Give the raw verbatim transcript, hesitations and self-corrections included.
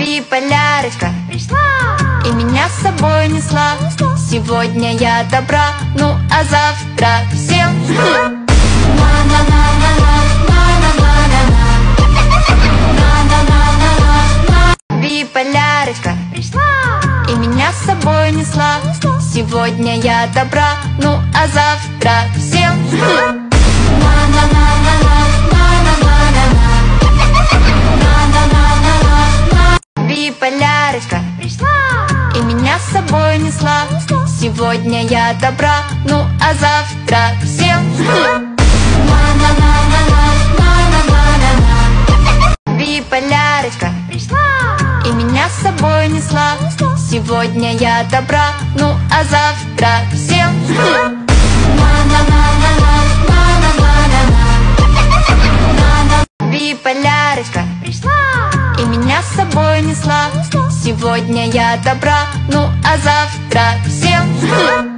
Биполярочка пришла и меня с собой несла. Сегодня я добра, ну а завтра всем биполярочка пришла и меня с собой несла. Сегодня я добра, ну а завтра всем биполярочка пришла и меня с собой несла. Сегодня я добра, ну а завтра всем биполярочка пришла и меня с собой несла. Сегодня я добра, ну а завтра всем биполярочка пришла и меня с собой несла. Сегодня я добра, ну а завтра всем